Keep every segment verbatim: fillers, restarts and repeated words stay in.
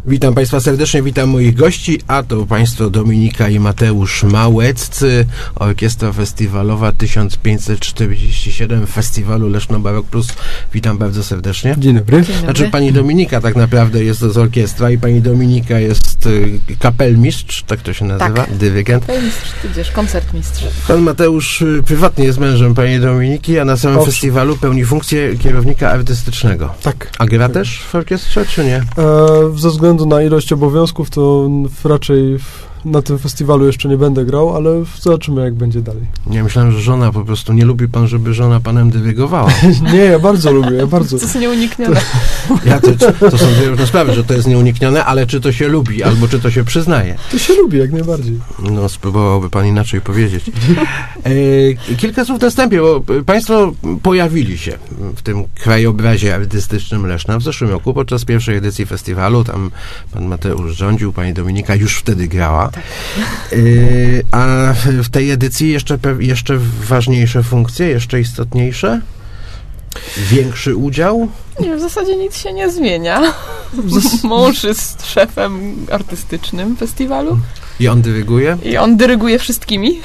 Witam Państwa serdecznie, witam moich gości, a to Państwo Dominika i Mateusz Małeccy, Orkiestra Festiwalowa tysiąc pięćset czterdzieści siedem Festiwalu Leszno Barok Plus. Witam bardzo serdecznie. Dzień dobry. Dzień dobry. Znaczy pani Dominika tak naprawdę jest z orkiestra i pani Dominika jest y, kapelmistrz, tak to się nazywa? Tak. Dyrygent. Kapelmistrz, tudzież koncertmistrz. Pan Mateusz y, prywatnie jest mężem pani Dominiki, a na samym Owszem. festiwalu pełni funkcję kierownika artystycznego. Tak. A gra też w orkiestrze, czy nie? E, ze względu na ilość obowiązków, to w, raczej w, na tym festiwalu jeszcze nie będę grał, ale zobaczymy, jak będzie dalej. Nie, myślałem, że żona po prostu, nie lubi pan, żeby żona panem dyrygowała. Nie, ja bardzo lubię, ja bardzo. To jest nieuniknione. Ja to, to są dwie różne sprawy, że to jest nieuniknione, ale czy to się lubi, albo czy to się przyznaje? To się lubi, jak najbardziej. No, spróbowałby pan inaczej powiedzieć. E, kilka słów na wstępie, bo państwo pojawili się w tym krajobrazie artystycznym Leszna w zeszłym roku podczas pierwszej edycji festiwalu. Tam pan Mateusz rządził, pani Dominika już wtedy grała. Tak. E, a w tej edycji jeszcze, jeszcze ważniejsze funkcje, jeszcze istotniejsze? Większy udział? Nie, w zasadzie nic się nie zmienia. Mąż jest szefem artystycznym festiwalu. I on dyryguje? I on dyryguje wszystkimi.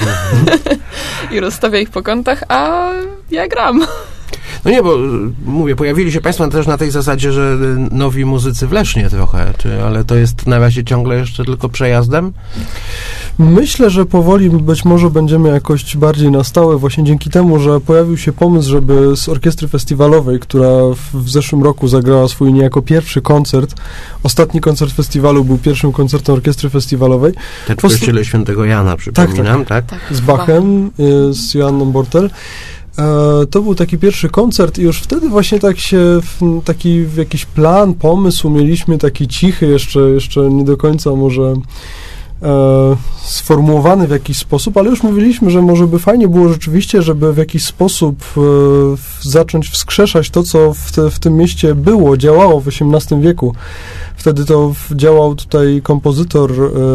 I rozstawia ich po kątach, a ja gram. No nie, bo mówię, pojawili się państwo też na tej zasadzie, że nowi muzycy w Lesznie trochę, czy, ale to jest na razie ciągle jeszcze tylko przejazdem? Myślę, że powoli być może będziemy jakoś bardziej na stałe, właśnie dzięki temu, że pojawił się pomysł, żeby z orkiestry festiwalowej, która w, w zeszłym roku zagrała swój niejako pierwszy koncert, ostatni koncert festiwalu był pierwszym koncertem orkiestry festiwalowej. Ten w kościele Świętego Jana, przypominam, tak? tak? tak. Z Bachem, y, z Joanną Bortel. To był taki pierwszy koncert i już wtedy właśnie tak się, taki jakiś plan, pomysł mieliśmy, taki cichy, jeszcze, jeszcze nie do końca może e, sformułowany w jakiś sposób, ale już mówiliśmy, że może by fajnie było rzeczywiście, żeby w jakiś sposób e, zacząć wskrzeszać to, co w, te, w tym mieście było, działało w osiemnastym wieku. Wtedy to działał tutaj kompozytor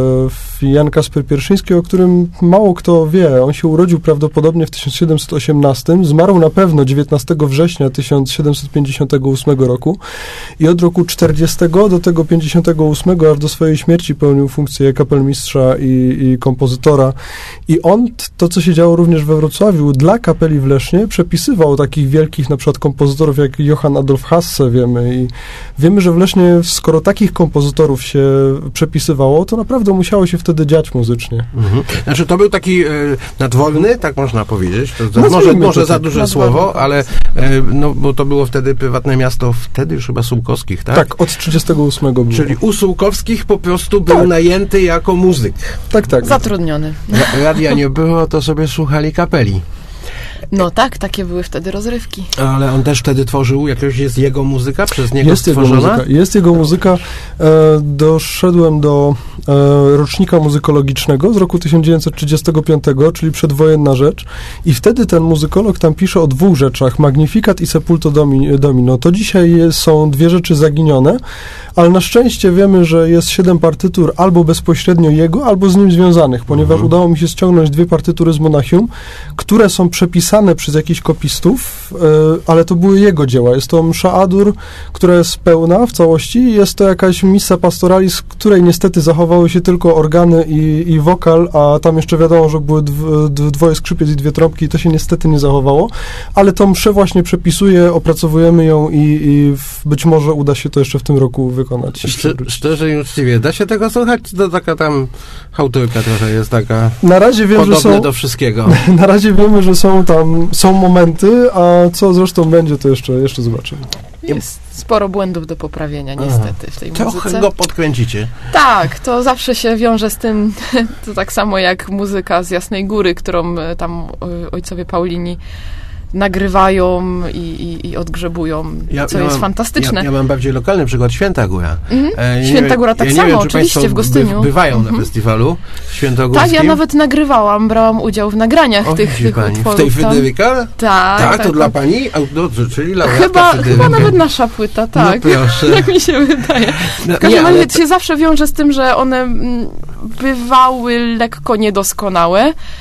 e, Jan Kasper Pierszyński, o którym mało kto wie. On się urodził prawdopodobnie w tysiąc siedemset osiemnastym, zmarł na pewno dziewiętnastego września tysiąc siedemset pięćdziesiątego ósmego roku i od roku czterdziestego do tego pięćdziesiątego ósmego aż do swojej śmierci pełnił funkcję kapelmistrza i, i kompozytora. I on, to co się działo również we Wrocławiu, dla kapeli w Lesznie przepisywał takich wielkich na przykład kompozytorów jak Johann Adolf Hasse, wiemy. I wiemy, że w Lesznie, skoro takich kompozytorów się przepisywało, to naprawdę musiało się wtedy dziać muzycznie. Mhm. Znaczy to był taki e, nadworny, tak można powiedzieć, to za, no, może, może to za tak. duże Nadworny, słowo, ale e, no, bo to było wtedy prywatne miasto, wtedy już chyba Sułkowskich, tak? Tak, od trzydziestego ósmego było. Czyli u Sułkowskich po prostu był tak. najęty jako muzyk. Tak, tak. Zatrudniony. Ra- radia nie było, to sobie słuchali kapeli. No tak, takie były wtedy rozrywki. Ale on też wtedy tworzył, jakaś jest jego muzyka przez niego Jest jego stworzona? muzyka. Jest jego muzyka. E, doszedłem do e, rocznika muzykologicznego z roku tysiąc dziewięćset trzydziestego piątego, czyli przedwojenna rzecz. I wtedy ten muzykolog tam pisze o dwóch rzeczach. Magnificat i Sepulto Domi, Domino. To dzisiaj są dwie rzeczy zaginione, ale na szczęście wiemy, że jest siedem partytur albo bezpośrednio jego, albo z nim związanych, ponieważ mhm. udało mi się ściągnąć dwie partytury z Monachium, które są przepisane przez jakichś kopistów, e, ale to były jego dzieła. Jest to msza Adur, która jest pełna w całości. Jest to jakaś missa pastoralis, której niestety zachowały się tylko organy i, i wokal, a tam jeszcze wiadomo, że były dw, dwoje skrzypiec i dwie trąbki i to się niestety nie zachowało, ale tą mszę właśnie przepisuję, opracowujemy ją i, i w, być może uda się to jeszcze w tym roku wykonać. Szczer, szczerze i uczciwie, da się tego słuchać? To taka tam chałturka trochę jest taka na razie wiem, podobne że są, do wszystkiego. Na razie wiemy, że są tam są momenty, a co zresztą będzie, to jeszcze, jeszcze zobaczymy. Jest sporo błędów do poprawienia niestety w tej Trochę muzyce. Trochę go podkręcicie. Tak, to zawsze się wiąże z tym, to tak samo jak muzyka z Jasnej Góry, którą tam ojcowie Paulini nagrywają i, i, i odgrzebują, ja, co ja jest mam, fantastyczne. Ja, ja mam bardziej lokalny przykład, Święta Góra. Mhm. E, Święta Góra tak ja samo, wiem, oczywiście, w Gostyniu. By, bywają mhm. na festiwalu świętogórskim. Tak, ja nawet nagrywałam, brałam udział w nagraniach o, tych, tych pani. utworów. W tej Fryderyka? Tak, tak. Tak, to tak, dla tak. pani? No, czyli laureatka chyba, Fryderyka. chyba nawet nasza płyta, tak. No proszę. Jak mi się wydaje. No, w każdym razie to się zawsze wiąże z tym, że one bywały lekko niedoskonałe.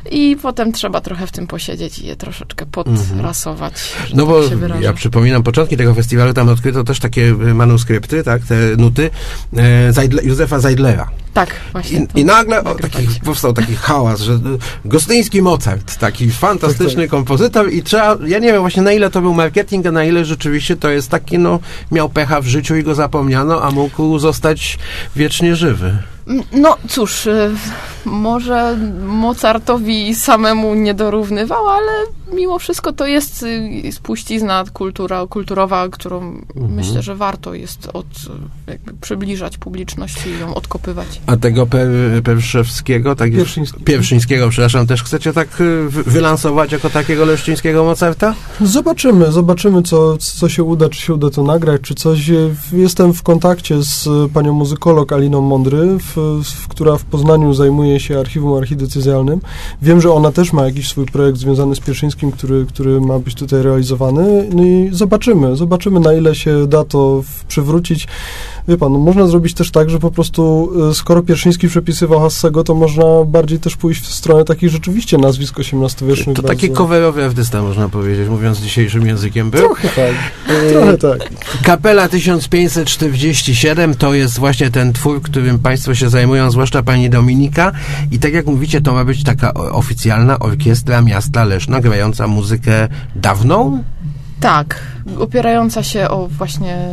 i potem trzeba trochę w tym posiedzieć i je troszeczkę podrasować. Mm-hmm. No bo tak się wyrażę. Ja przypominam początki tego festiwalu, tam odkryto też takie manuskrypty, tak, te nuty e, Zajdle, Józefa Zajdlera. Tak, właśnie. I, i nagle o, taki, powstał taki hałas, że gostyński Mozart, taki fantastyczny tak, tak. kompozytor i trzeba, ja nie wiem właśnie na ile to był marketing, a na ile rzeczywiście to jest taki, no, miał pecha w życiu i go zapomniano, a mógł zostać wiecznie żywy. No cóż, może Mozartowi samemu nie dorównywał, ale mimo wszystko to jest spuścizna kultura, kulturowa, którą mhm. myślę, że warto jest od, jakby przybliżać publiczności i ją odkopywać. A tego per, Perszewskiego, tak Pierwszyńskiego. Pierwszyńskiego, przepraszam, też chcecie tak wylansować jako takiego leszczyńskiego Mozarta? Zobaczymy, zobaczymy, co, co się uda, czy się uda to nagrać, czy coś. Jestem w kontakcie z panią muzykolog Aliną Mądry, w, w, która w Poznaniu zajmuje się archiwum archidiecezjalnym. Wiem, że ona też ma jakiś swój projekt związany z Pierwszyńskim, który, który ma być tutaj realizowany. No i zobaczymy, zobaczymy, na ile się da to w, przywrócić. Wie pan, no można zrobić też tak, że po prostu skoro Pierwszyński przepisywał Hassego, to można bardziej też pójść w stronę takich rzeczywiście nazwisk osiemnastowiecznych. To bardzo... taki coverowy artysta, można powiedzieć, mówiąc dzisiejszym językiem był. Trochę tak, e... trochę tak. Kapela tysiąc pięćset czterdzieści siedem to jest właśnie ten twór, którym państwo się zajmują, zwłaszcza pani Dominika. I tak jak mówicie, to ma być taka oficjalna orkiestra miasta Leszna, grająca muzykę dawną? Tak, opierająca się o właśnie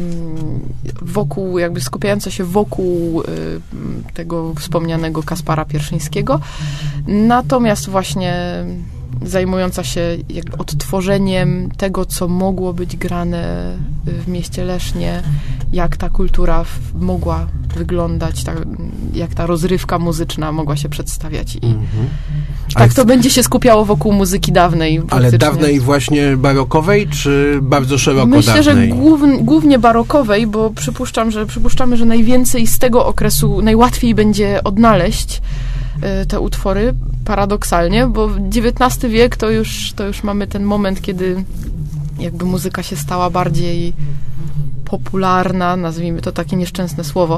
wokół, jakby skupiająca się wokół y, tego wspomnianego Kaspara Pierwszyńskiego, natomiast właśnie zajmująca się jakby odtworzeniem tego, co mogło być grane w mieście Lesznie, jak ta kultura w, mogła wyglądać, ta, jak ta rozrywka muzyczna mogła się przedstawiać. I mm-hmm. tak w... to będzie się skupiało wokół muzyki dawnej. Ale dawnej właśnie barokowej, czy bardzo szeroko Myślę, dawnej? że głów, głównie barokowej, bo przypuszczam, że przypuszczamy, że najwięcej z tego okresu, najłatwiej będzie odnaleźć te utwory, paradoksalnie, bo dziewiętnasty wiek to już, to już mamy ten moment, kiedy jakby muzyka się stała bardziej popularna, nazwijmy to takie nieszczęsne słowo.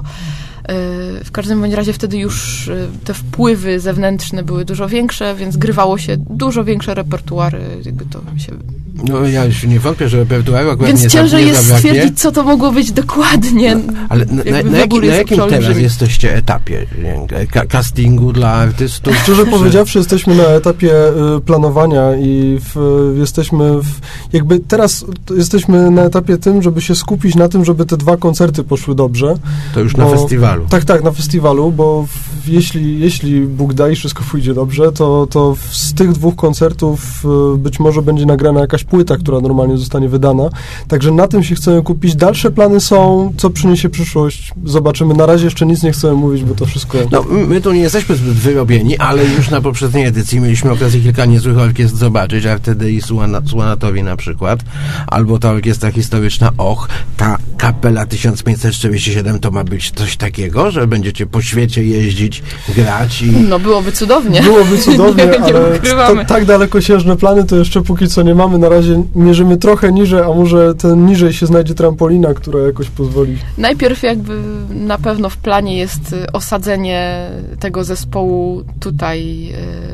W każdym bądź razie wtedy już te wpływy zewnętrzne były dużo większe, więc grywało się dużo większe repertuary, jakby to się... No ja już nie wątpię, że repertuaru akurat Więc nie ciężej nie jest zabraknie. stwierdzić, co to mogło być dokładnie. No, ale na, na, na, jaki, na jakim teraz jesteście etapie Ka- castingu dla artystów? Szczerze czy... powiedziawszy, jesteśmy na etapie y, planowania i w, jesteśmy w, jakby teraz jesteśmy na etapie tym, żeby się skupić na tym, żeby te dwa koncerty poszły dobrze. To już bo, na festiwalu. Tak, tak, na festiwalu, bo w, jeśli, jeśli Bóg da i wszystko pójdzie dobrze, to, to w, z tych dwóch koncertów y, być może będzie nagrana jakaś płyta, która normalnie zostanie wydana. Także na tym się chcemy kupić. Dalsze plany są, co przyniesie przyszłość. Zobaczymy. Na razie jeszcze nic nie chcemy mówić, bo to wszystko... No, my tu nie jesteśmy zbyt wyrobieni, ale już na poprzedniej edycji mieliśmy okazję kilka niezłych orkiestr zobaczyć, R T D i Słanatowi na przykład, albo ta orkiestra historyczna Och, ta kapela tysiąc pięćset czterdzieści siedem to ma być coś takiego, że będziecie po świecie jeździć, grać i... No byłoby cudownie. Byłoby cudownie, nie, nie ale ta, tak dalekosiężne plany to jeszcze póki co nie mamy. Na razie mierzymy trochę niżej, a może ten niżej się znajdzie trampolina, która jakoś pozwoli. Najpierw jakby na pewno w planie jest osadzenie tego zespołu tutaj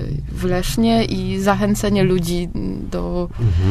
w Lesznie i zachęcenie ludzi do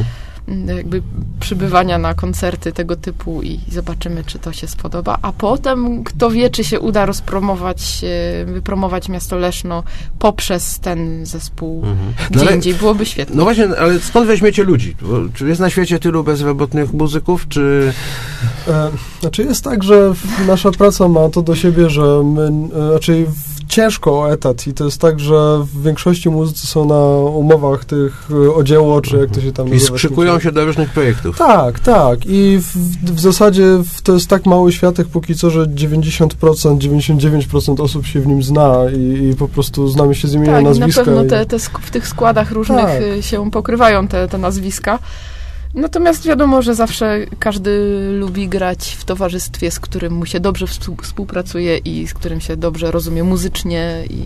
mhm. jakby przybywania na koncerty tego typu i zobaczymy, czy to się spodoba. A potem, kto wie, czy się uda rozpromować, wypromować miasto Leszno poprzez ten zespół mhm. gdzie no ale, indziej. Byłoby świetnie. No właśnie, ale skąd weźmiecie ludzi? Bo, czy jest na świecie tylu bezrobotnych muzyków, czy... E, znaczy jest tak, że nasza praca ma to do siebie, że my, e, raczej ciężko o etat i to jest tak, że w większości muzycy są na umowach tych o dzieło, czy jak to się tam nazywa. I skrzykują się do różnych projektów. Tak, tak. I w, w zasadzie to jest tak mały światek póki co, że dziewięćdziesiąt procent, dziewięćdziesiąt dziewięć procent osób się w nim zna i, i po prostu znamy się z imienia, tak, nazwiska. Tak, na pewno te, te sk- w tych składach różnych tak. się pokrywają te, te nazwiska. Natomiast wiadomo, że zawsze każdy lubi grać w towarzystwie, z którym mu się dobrze współpracuje i z którym się dobrze rozumie muzycznie. I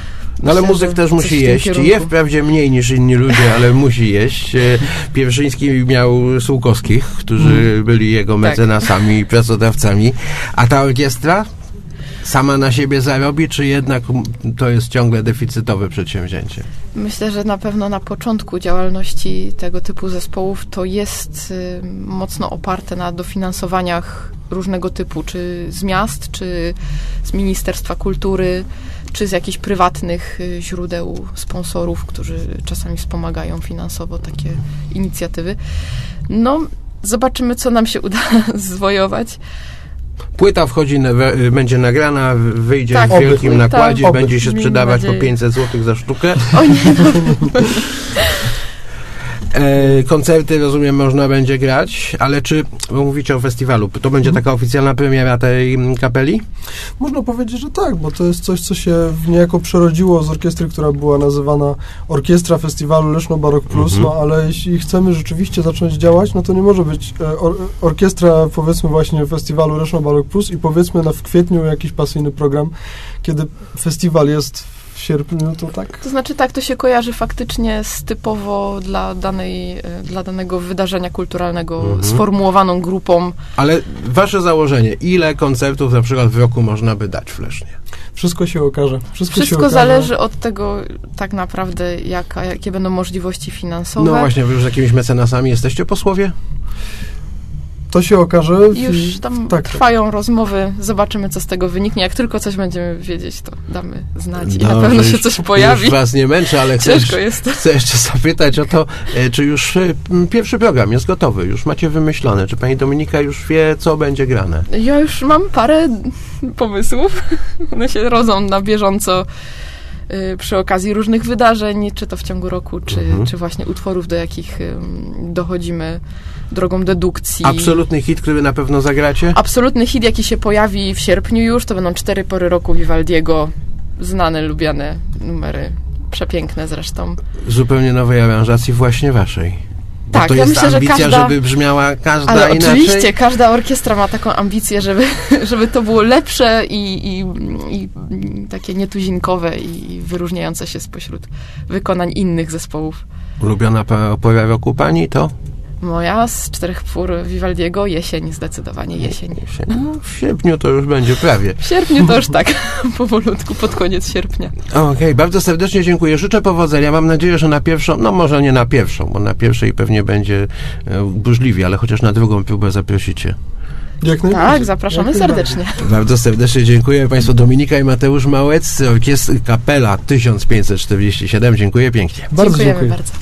no ale muzyk też musi jeść. Je wprawdzie mniej niż inni ludzie, ale musi jeść. Pierwszyński miał Sułkowskich, którzy byli jego mecenasami i pracodawcami. A ta orkiestra? sama na siebie zarobi, czy jednak to jest ciągle deficytowe przedsięwzięcie? Myślę, że na pewno na początku działalności tego typu zespołów to jest y, mocno oparte na dofinansowaniach różnego typu, czy z miast, czy z Ministerstwa Kultury, czy z jakichś prywatnych y, źródeł sponsorów, którzy czasami wspomagają finansowo takie inicjatywy. No, zobaczymy, co nam się uda zwojować. Płyta wchodzi, na, będzie nagrana, wyjdzie tak, w wielkim oby, nakładzie, tak, będzie się oby. sprzedawać po pięćset złotych za sztukę. O nie, no. E, koncerty, rozumiem, można będzie grać, ale czy, bo mówicie o festiwalu, to będzie taka oficjalna premiera tej kapeli? Można powiedzieć, że tak, bo to jest coś, co się niejako przerodziło z orkiestry, która była nazywana Orkiestra Festiwalu Leszno Barok Plus, mhm. no ale jeśli chcemy rzeczywiście zacząć działać, no to nie może być or, orkiestra, powiedzmy właśnie Festiwalu Leszno Barok Plus i powiedzmy na w kwietniu jakiś pasyjny program, kiedy festiwal jest w sierpniu, to tak. To znaczy tak, to się kojarzy faktycznie z typowo dla danej, dla danego wydarzenia kulturalnego mhm. sformułowaną grupą. Ale wasze założenie, ile koncertów na przykład w roku można by dać w Lesznie? Wszystko się okaże. Wszystko, Wszystko się okaże. zależy od tego tak naprawdę, jaka, jakie będą możliwości finansowe. No właśnie, wy już z jakimiś mecenasami jesteście posłowie? To się okaże. Już tam tak, trwają tak. rozmowy, zobaczymy, co z tego wyniknie. Jak tylko coś będziemy wiedzieć, to damy znać i Dobrze, na pewno się już, coś pojawi. Już was nie męczę, ale chcę, jest. chcę jeszcze zapytać o to, czy już pierwszy program jest gotowy, już macie wymyślone, czy pani Dominika już wie, co będzie grane? Ja już mam parę pomysłów. One się rodzą na bieżąco przy okazji różnych wydarzeń, czy to w ciągu roku, czy, mhm. czy właśnie utworów, do jakich dochodzimy drogą dedukcji. Absolutny hit, który na pewno zagracie? Absolutny hit, jaki się pojawi w sierpniu już, to będą cztery pory roku Vivaldiego, znane, lubiane numery, przepiękne zresztą. Zupełnie nowej aranżacji właśnie waszej. Bo tak, to ja jest myślę, ambicja, że każda, żeby brzmiała każda ale inaczej? Oczywiście, każda orkiestra ma taką ambicję, żeby, żeby to było lepsze i, i, i takie nietuzinkowe i wyróżniające się spośród wykonań innych zespołów. Ulubiona pora roku pani to? Moja z czterech pór Vivaldiego jesień, zdecydowanie jesień. jesień. No, w sierpniu to już będzie prawie. W sierpniu to już tak, powolutku, pod koniec sierpnia. Okej, okay, bardzo serdecznie dziękuję. Życzę powodzenia. Mam nadzieję, że na pierwszą, no może nie na pierwszą, bo na pierwszej pewnie będzie e, burzliwie, ale chociaż na drugą próbę zaprosicie. Jak tak, zapraszamy Jak serdecznie. Bardzo serdecznie dziękuję Państwu. Dominika i Mateusz Małeccy, orkiestra kapela tysiąc pięćset czterdzieści siedem. Dziękuję pięknie. Bardzo dziękujemy dziękuję. bardzo.